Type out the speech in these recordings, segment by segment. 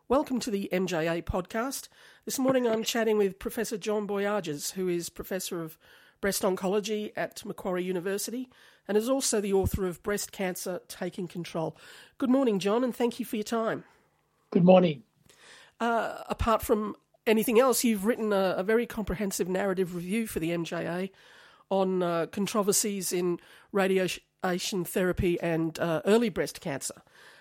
Welcome to the MJA podcast. This morning I'm chatting with Professor John Boyages, who is Professor of Breast Oncology at Macquarie University and is also the author of Breast Cancer Taking Control. Good morning, John, and thank you for your time. Good morning. Apart from anything else, you've written a very comprehensive narrative review for the MJA on controversies in radiation therapy and early breast cancer.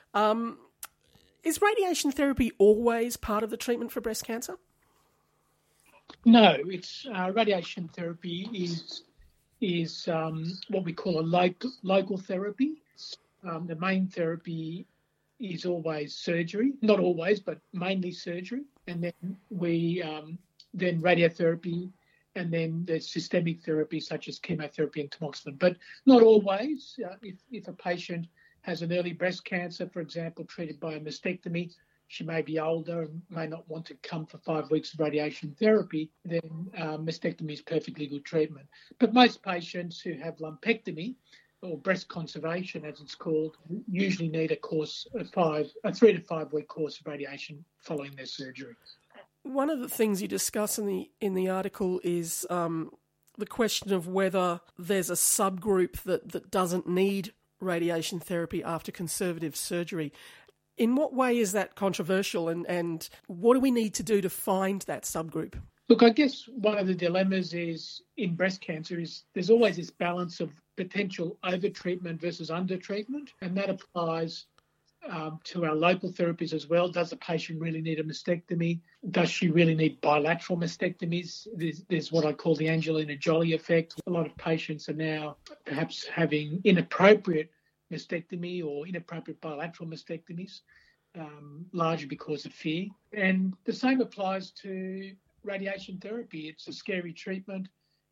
Is radiation therapy always part of the treatment for breast cancer? No, it's radiation therapy is what we call a local therapy. The main therapy is always surgery, not always, but mainly surgery, and then then radiotherapy, and then there's systemic therapy such as chemotherapy and tamoxifen. But not always. If a patient has an early breast cancer, for example, treated by a mastectomy, she may be older and may not want to come for 5 weeks of radiation therapy, then mastectomy is perfectly good treatment. But most patients who have lumpectomy, or breast conservation as it's called, usually need a 3 to 5 week course of radiation following their surgery. One of the things you discuss in the article is the question of whether there's a subgroup that doesn't need radiation therapy after conservative surgery. In what way is that controversial, and what do we need to do to find that subgroup? Look, I guess one of the dilemmas is in breast cancer is there's always this balance of potential over-treatment versus under-treatment, and that applies to our local therapies as well. Does the patient really need a mastectomy? Does she really need bilateral mastectomies? There's what I call the Angelina Jolie effect. A lot of patients are now perhaps having inappropriate mastectomy or inappropriate bilateral mastectomies, largely because of fear. And the same applies to radiation therapy. It's a scary treatment.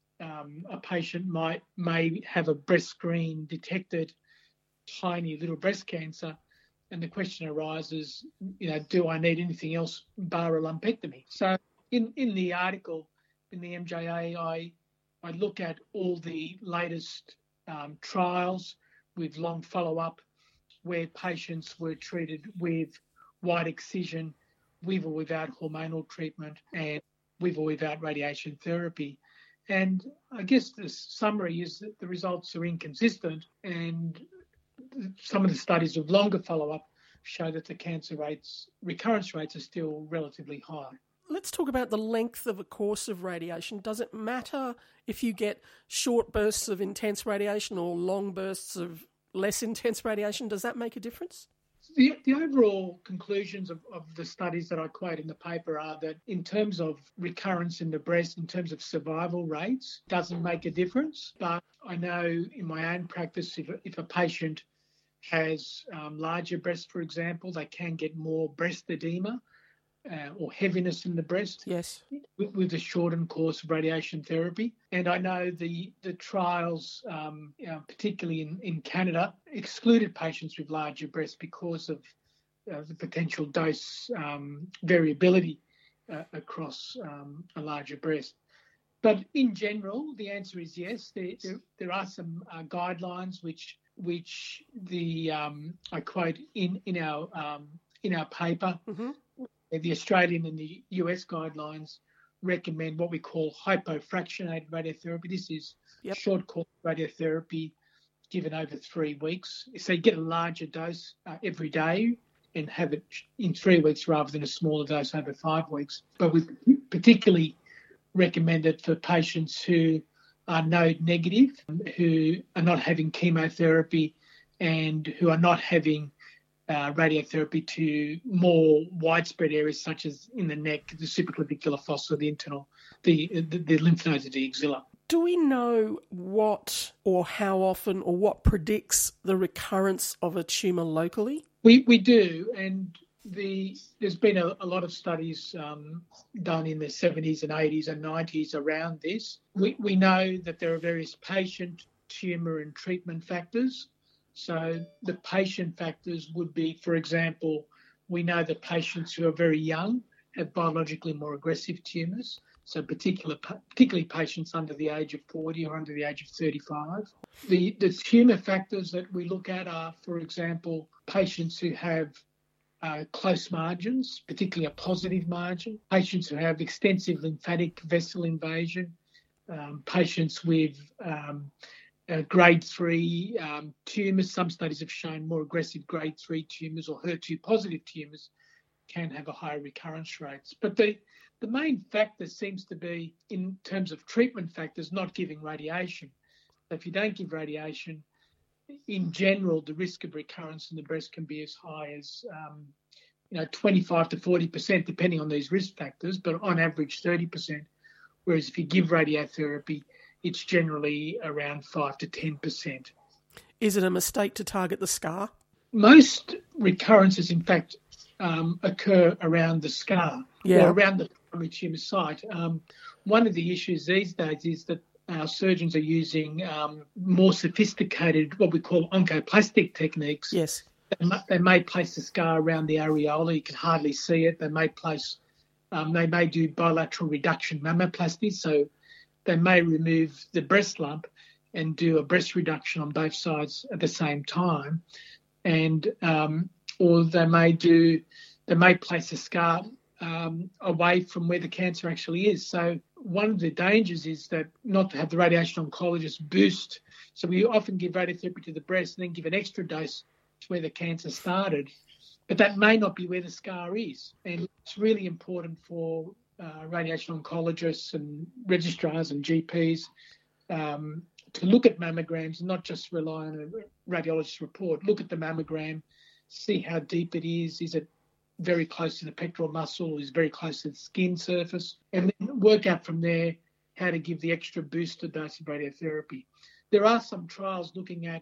A patient may have a breast screen detected tiny little breast cancer, and the question arises, do I need anything else bar a lumpectomy? So in the article, in the MJA, I look at all the latest trials with long follow-up where patients were treated with wide excision, with or without hormonal treatment, and with or without radiation therapy. And I guess the summary is that the results are inconsistent, and some of the studies with longer follow-up show that the cancer recurrence rates are still relatively high. Let's talk about the length of a course of radiation. Does it matter if you get short bursts of intense radiation or long bursts of less intense radiation? Does that make a difference? The overall conclusions of the studies that I quote in the paper are that in terms of recurrence in the breast, in terms of survival rates, doesn't make a difference. But I know in my own practice, if a patient has larger breasts, for example, they can get more breast edema or heaviness in the breast. Yes. With a shortened course of radiation therapy. And I know the trials, particularly in Canada, excluded patients with larger breasts because of the potential dose variability across a larger breast. But in general, the answer is yes. There are some guidelines which I quote in our paper. Mm-hmm. The Australian and the US guidelines recommend what we call hypofractionated radiotherapy. This is short course radiotherapy given over 3 weeks. So you get a larger dose every day and have it in 3 weeks rather than a smaller dose over 5 weeks. But we particularly recommend it for patients who are node negative, who are not having chemotherapy and who are not having radiotherapy to more widespread areas such as in the neck, the supraclavicular fossa, the lymph nodes of the axilla. Do we know what or how often or what predicts the recurrence of a tumour locally? We do, and there's been a lot of studies done in the 70s and 80s and 90s around this. We know that there are various patient, tumour and treatment factors. So the patient factors would be, for example, we know that patients who are very young have biologically more aggressive tumours. So particularly patients under the age of 40 or under the age of 35. The tumour factors that we look at are, for example, patients who have close margins, particularly a positive margin, patients who have extensive lymphatic vessel invasion, patients with grade 3 tumours. Some studies have shown more aggressive grade 3 tumours or HER2 positive tumours can have a higher recurrence rates. But the main factor seems to be, in terms of treatment factors, not giving radiation. So if you don't give radiation, in general, the risk of recurrence in the breast can be as high as 25 to 40%, depending on these risk factors, but on average 30%. Whereas if you give radiotherapy, it's generally around 5 to 10%. Is it a mistake to target the scar? Most recurrences, in fact, occur around the scar or around the primary tumour site. One of the issues these days is that our surgeons are using more sophisticated, what we call oncoplastic techniques. Yes. They may place the scar around the areola. You can hardly see it. They may do bilateral reduction mammoplasty, so they may remove the breast lump and do a breast reduction on both sides at the same time, and or they may place a scar away from where the cancer actually is. So one of the dangers is that not to have the radiation oncologist boost. So we often give radiotherapy to the breast and then give an extra dose to where the cancer started, but that may not be where the scar is. And it's really important for radiation oncologists and registrars and GPs to look at mammograms and not just rely on a radiologist's report. Look at the mammogram, see how deep it is. Is it very close to the pectoral muscle? Is it very close to the skin surface? And then work out from there how to give the extra boosted dose of radiotherapy. There are some trials looking at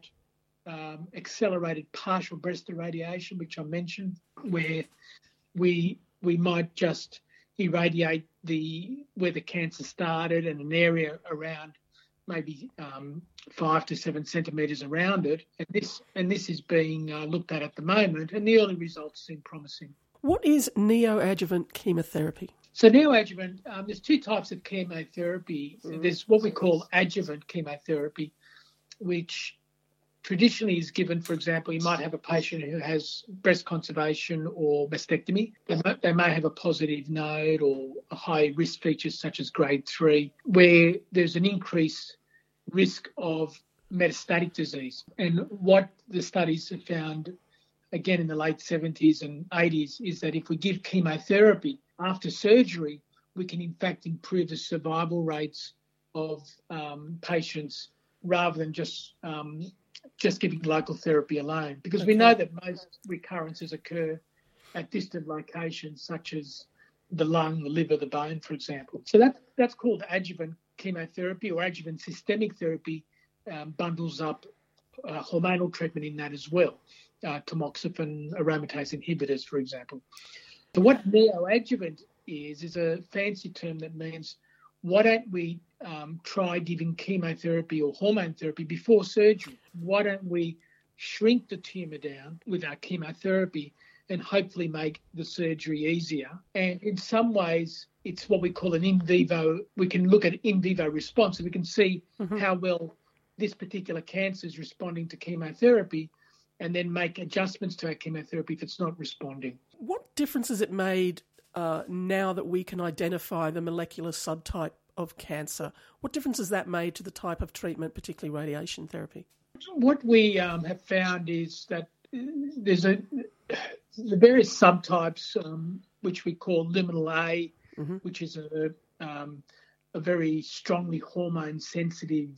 accelerated partial breast irradiation, which I mentioned, where we might just irradiate where the cancer started and an area around maybe 5 to 7 centimetres around it. And this is being looked at the moment, and the early results seem promising. What is neoadjuvant chemotherapy? So neoadjuvant, there's two types of chemotherapy. There's what we call adjuvant chemotherapy, which traditionally is given, for example, you might have a patient who has breast conservation or mastectomy. They may have a positive node or a high risk features such as grade 3, where there's an increased risk of metastatic disease. And what the studies have found, again in the late 70s and 80s, is that if we give chemotherapy after surgery, we can in fact improve the survival rates of patients rather than just giving local therapy alone, because we know that most recurrences occur at distant locations such as the lung, the liver, the bone, for example. So that's called adjuvant chemotherapy, or adjuvant systemic therapy bundles up hormonal treatment in that as well, tamoxifen, aromatase inhibitors, for example. So what neoadjuvant is a fancy term that means why don't we try giving chemotherapy or hormone therapy before surgery? Why don't we shrink the tumour down with our chemotherapy and hopefully make the surgery easier? And in some ways, it's what we call an in vivo. We can look at in vivo response, and we can see how well this particular cancer is responding to chemotherapy, and then make adjustments to our chemotherapy if it's not responding. What difference has it made now that we can identify the molecular subtype of cancer? What difference has that made to the type of treatment, particularly radiation therapy? What we have found is that there's the various subtypes, which we call luminal A, which is a very strongly hormone-sensitive,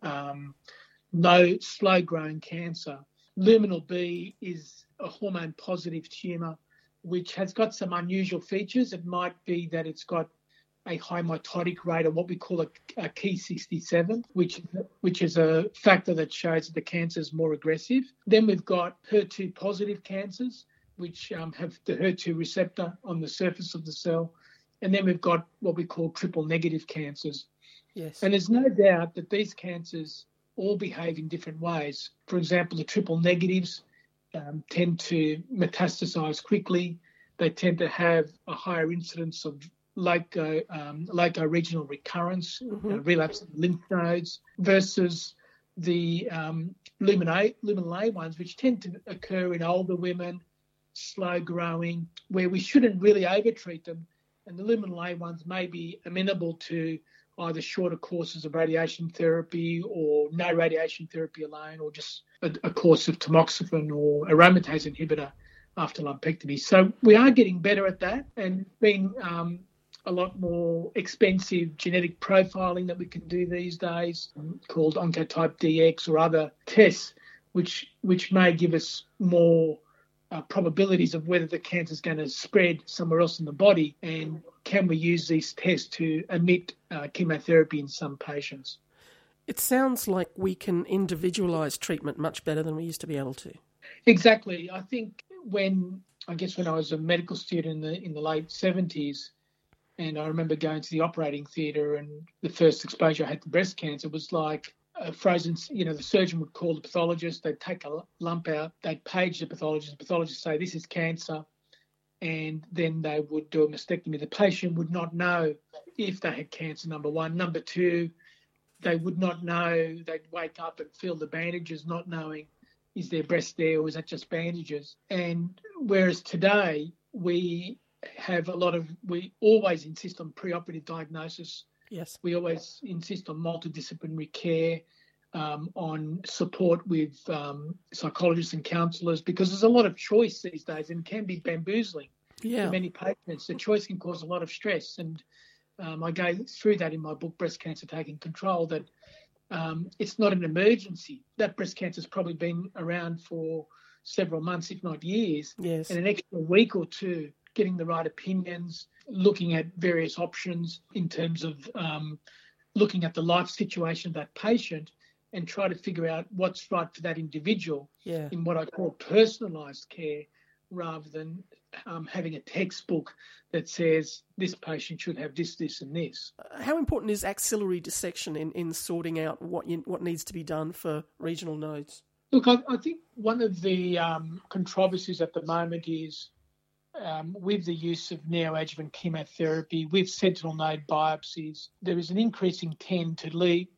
slow-growing cancer. Luminal B is a hormone-positive tumour, which has got some unusual features. It might be that it's got a high mitotic rate, or what we call a Ki67, which is a factor that shows that the cancer is more aggressive. Then we've got HER2 positive cancers, which have the HER2 receptor on the surface of the cell. And then we've got what we call triple negative cancers. Yes. And there's no doubt that these cancers all behave in different ways. For example, the triple negatives tend to metastasize quickly. They tend to have a higher incidence of loco-regional recurrence, relapse of lymph nodes, versus the luminal A ones, which tend to occur in older women slow growing, where we shouldn't really overtreat them. And the luminal A ones may be amenable to either shorter courses of radiation therapy or no radiation therapy alone, or just a course of tamoxifen or aromatase inhibitor after lumpectomy. So we are getting better at that, and being a lot more expensive genetic profiling that we can do these days, called Oncotype DX or other tests, which may give us more probabilities of whether the cancer is going to spread somewhere else in the body, and can we use these tests to omit chemotherapy in some patients. It sounds like we can individualise treatment much better than we used to be able to. Exactly. I think when I was a medical student in the late 70s, and I remember going to the operating theatre, and the first exposure I had to breast cancer was like a frozen, the surgeon would call the pathologist, they'd take a lump out, they'd page the pathologist say, this is cancer, and then they would do a mastectomy. The patient would not know if they had cancer, number one. Number two, they would not know. They'd wake up and feel the bandages, not knowing, is their breast there or is that just bandages? And whereas today we always insist on preoperative diagnosis. Yes. We always insist on multidisciplinary care, on support with psychologists and counsellors, because there's a lot of choice these days and can be bamboozling for many patients. The choice can cause a lot of stress, and I go through that in my book, Breast Cancer Taking Control, that it's not an emergency. That breast cancer's probably been around for several months, if not years, yes. And an extra week or two getting the right opinions, looking at various options in terms of looking at the life situation of that patient and try to figure out what's right for that individual in what I call personalised care, rather than having a textbook that says this patient should have this, this and this. How important is axillary dissection in sorting out what needs to be done for regional nodes? Look, I think one of the controversies at the moment is with the use of neoadjuvant chemotherapy, with sentinel node biopsies, there is an increasing trend to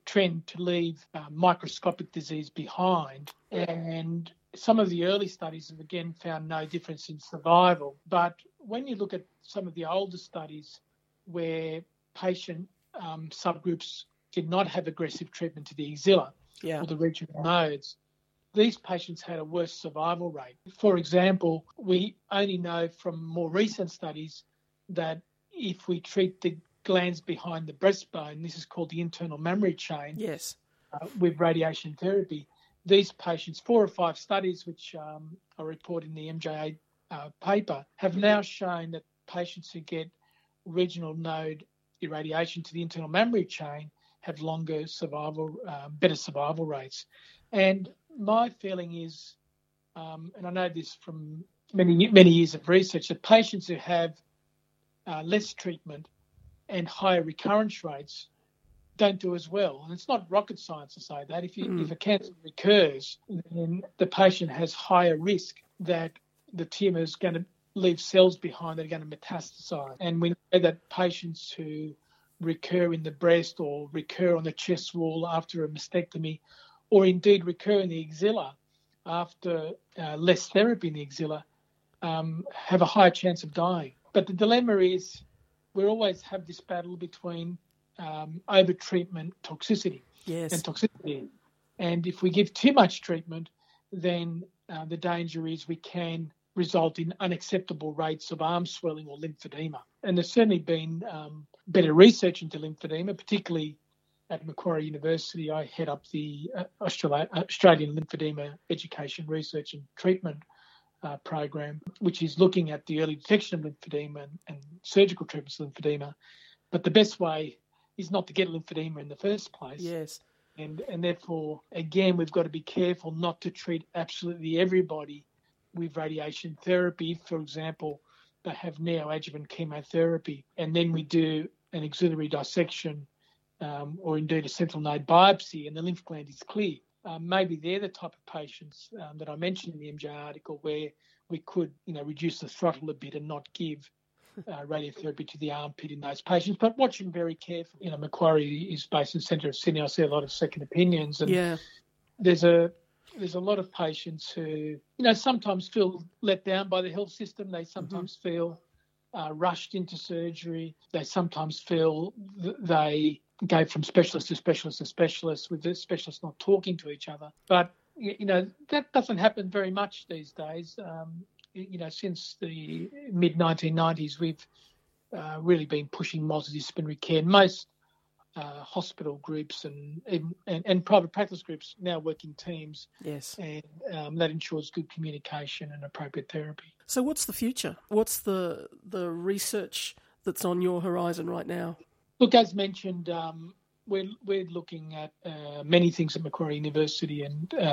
leave microscopic disease behind. And some of the early studies have again found no difference in survival. But when you look at some of the older studies where patient subgroups did not have aggressive treatment to the axilla or the regional nodes, these patients had a worse survival rate. For example, we only know from more recent studies that if we treat the glands behind the breastbone, this is called the internal mammary chain, with radiation therapy, these patients, 4 or 5 studies which are reported in the MJA paper, have now shown that patients who get regional node irradiation to the internal mammary chain have longer survival, better survival rates. And my feeling is, and I know this from many years of research, that patients who have less treatment and higher recurrence rates don't do as well. And it's not rocket science to say that. If a cancer recurs, then the patient has higher risk that the tumour is going to leave cells behind that are going to metastasize. And we know that patients who recur in the breast or recur on the chest wall after a mastectomy, or indeed recur in the axilla after less therapy in the axilla, have a higher chance of dying. But the dilemma is we always have this battle between over-treatment toxicity and toxicity. And if we give too much treatment, then the danger is we can result in unacceptable rates of arm swelling or lymphedema. And there's certainly been better research into lymphedema, particularly at Macquarie University. I head up the Australian Lymphedema Education Research and Treatment program, which is looking at the early detection of lymphedema and surgical treatments of lymphedema. But the best way is not to get lymphedema in the first place. Yes. And therefore, again, we've got to be careful not to treat absolutely everybody with radiation therapy. For example, they have neoadjuvant chemotherapy, and then we do an axillary dissection or indeed a sentinel node biopsy, and the lymph gland is clear. Maybe they're the type of patients that I mentioned in the MJ article where we could, reduce the throttle a bit and not give radiotherapy to the armpit in those patients, but watching very carefully. Macquarie is based in the centre of Sydney. I see a lot of second opinions, and there's a there's a lot of patients who, sometimes feel let down by the health system. They sometimes feel rushed into surgery. They sometimes feel they go from specialist to specialist to specialist, with the specialists not talking to each other. But, that doesn't happen very much these days. Since the mid-1990s, we've really been pushing multidisciplinary care. Most hospital groups and private practice groups now work in teams. Yes. And that ensures good communication and appropriate therapy. So what's the future? What's the research that's on your horizon right now? Look, as mentioned, we're looking at many things at Macquarie University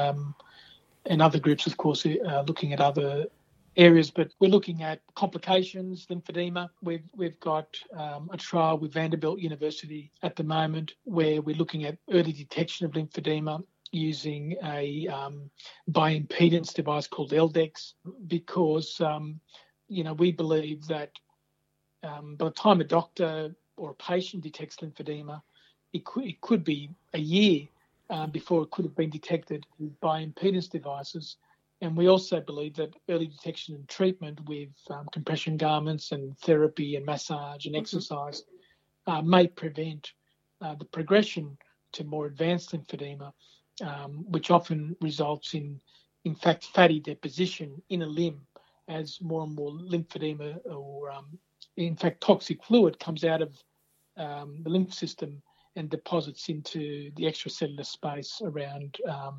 and other groups, of course, looking at other areas, but we're looking at complications, lymphedema. We've got a trial with Vanderbilt University at the moment where we're looking at early detection of lymphedema using a bioimpedance device called LDEX, because we believe that by the time a doctor or a patient detects lymphedema, it could be a year before it could have been detected with bioimpedance devices. And we also believe that early detection and treatment with compression garments and therapy and massage and exercise may prevent the progression to more advanced lymphedema, which often results in fact, fatty deposition in a limb as more and more lymphedema or, in fact, toxic fluid comes out of the lymph system and deposits into the extracellular space around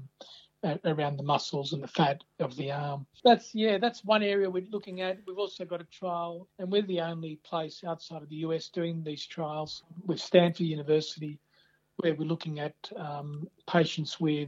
the muscles and the fat of the arm. That's one area we're looking at. We've also got a trial, and we're the only place outside of the US doing these trials with Stanford University, where we're looking at patients with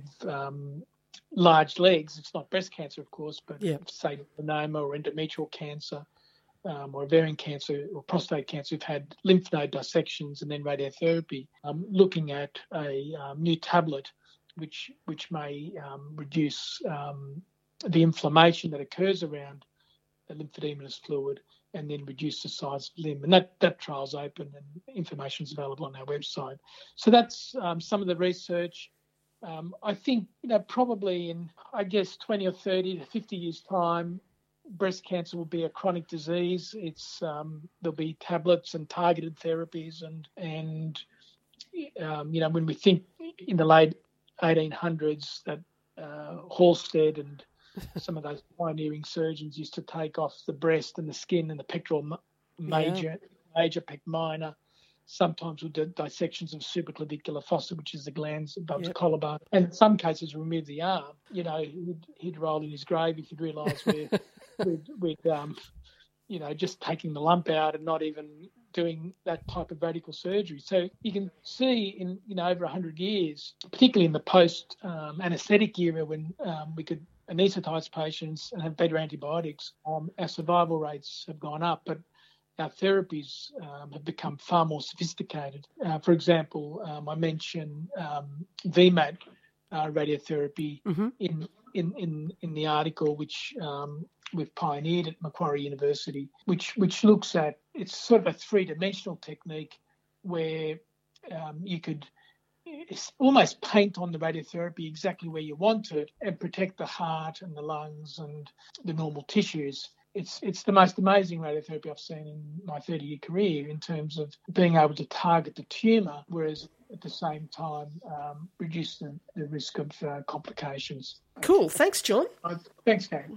large legs. It's not breast cancer, of course, but say melanoma or endometrial cancer or ovarian cancer or prostate cancer who've had lymph node dissections and then radiotherapy, looking at a new tablet which may reduce the inflammation that occurs around the lymphodematous fluid and then reduce the size of the limb. And that trial's open and information is available on our website. So that's some of the research. I think, probably in, 20 or 30 to 50 years' time, breast cancer will be a chronic disease. It's there'll be tablets and targeted therapies and when we think in the late 1800s that Halsted and some of those pioneering surgeons used to take off the breast and the skin and the pectoral major, pec minor, sometimes with dissections of supraclavicular fossa, which is the glands above the collarbone, and in some cases remove the arm. He'd roll in his grave if he'd realised we'd just taking the lump out and not even doing that type of radical surgery. So you can see in over 100 years, particularly in the post-anaesthetic era when we could anaesthetise patients and have better antibiotics, our survival rates have gone up, but our therapies have become far more sophisticated. For example, I mentioned VMAT radiotherapy in the article, which we've pioneered at Macquarie University, which looks at, it's sort of a three-dimensional technique where you could almost paint on the radiotherapy exactly where you want it and protect the heart and the lungs and the normal tissues. It's the most amazing radiotherapy I've seen in my 30-year career in terms of being able to target the tumour, whereas at the same time reduce the risk of complications. Cool. Thanks, John. Thanks, Kate.